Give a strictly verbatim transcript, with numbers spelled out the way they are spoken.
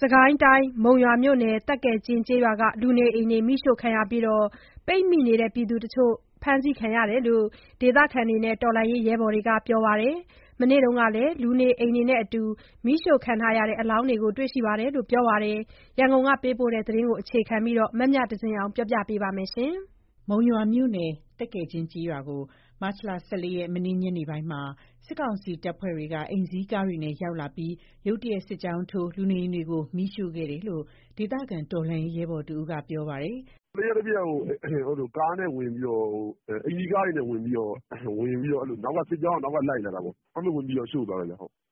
စစ်ကိုင်းတိုင်းမုံရွာမြို့နယ်သက်ကယ်ကျင်းကျေးရွာကလူနေအိမ်တွေမီးရှို့ခံရပြီးပိတ်မိနေတဲ့ပြည်သူတချို့ဖမ်းဆီးခံရတယ်လို့ ဒေသခံတွေနဲ့တော်လှန်ရေးရဲဘော်တွေကပြောပါတယ်။ မနေ့ကလည်းလူနေအိမ်တွေနဲ့အတူမီးရှို့ခံထားရတဲ့အလောင်းတွေကိုတွေ့ရှိတယ်လို့ပြောပါတယ်။ ရန်ကုန်ကပေးပို့တဲ့သတင်းကိုအခြေခံပြီး မမြသဇင်အောင်ကပြောပြပါမယ်။မုံရွာမြို့နယ်သက်ကယ်ကျင်းကျေးရွာကို မတ်လ ၁၄ ရက် မနေ့ညနေပိုင်းမှာ စစ်ကောင်စီတပ်ဖွဲ့တွေက အိမ်စီးကားတွေနဲ့ရောက်လာပြီး ရုတ်တရက် စစ်ကြောင်းထိုး လူနေအိမ်တွေကို မီးရှို့ခဲ့တယ်လို့ ဒေသခံတော်လှန်ရေးရဲဘော်တဦးကပြောပါတယ်။ "လျှပ်တပြက်ကားနဲ့ဝင်ပြီးတော့အိမ်စီးကားတွေနဲ့ဝင်ပြီးတော့နောက်ကစစ်ကြောင်းကလိုက်လာတာပေါ့။အဲ့လိုဝင်ပြီးတော့ရှို့သွားတယ်ဗျ။